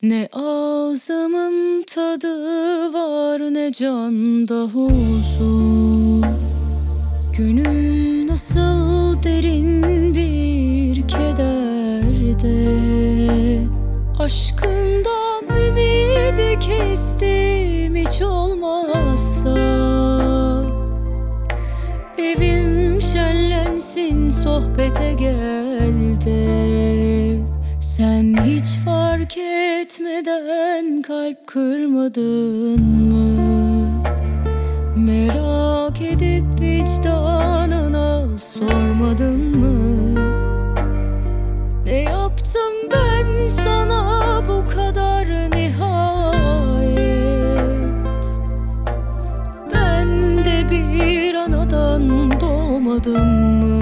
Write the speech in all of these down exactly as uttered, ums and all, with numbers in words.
Ne ağzımın tadı var, ne canda huzur. Gönül nasıl derin bir kederde. Aşkından ümidi kestim, hiç olmazsa evim şenlensin, sohbete gel de. Sen hiç fark etmeden kalp kırmadın mı? Merak edip vicdanına sormadın mı? Ne yaptım ben sana bu kadar nihayet? Ben de bir anadan doğmadım mı?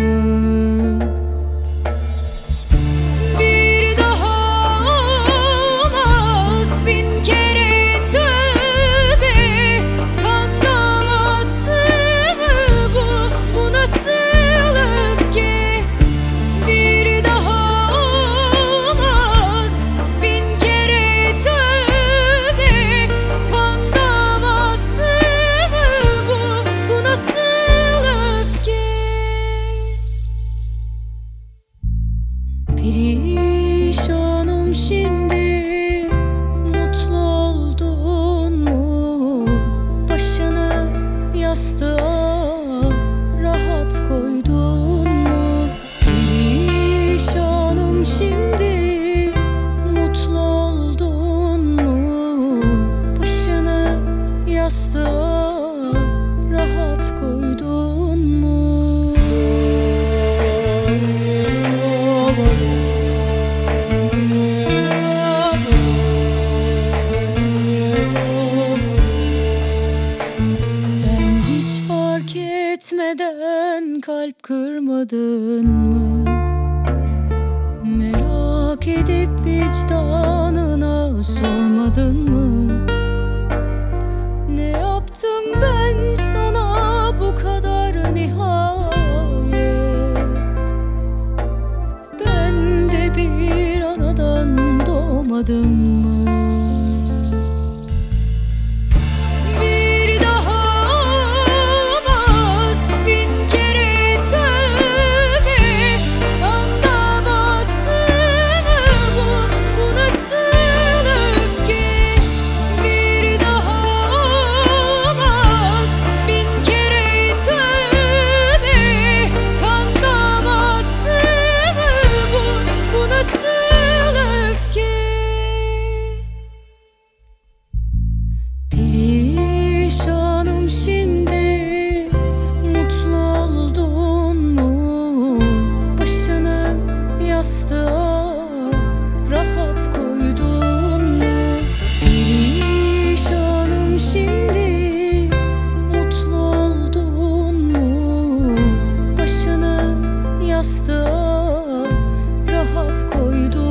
Perişanım şimdi, mutlu oldun mu? Başını yastığa rahat koydun mu? Perişanım şimdi, mutlu oldun mu? Başını yastığa rahat koydun mu? Etmeden kalp kırmadın mı? Merak edip vicdanına sormadın mı? Ne yaptım ben sana bu kadar nihayet? Ben de bir anadan doğmadım mı? Perişanım şimdi, mutlu oldun mu? Başını yastığa rahat koydun mu? Perişanım şimdi, mutlu oldun mu? Başını yastığa rahat koydun mu?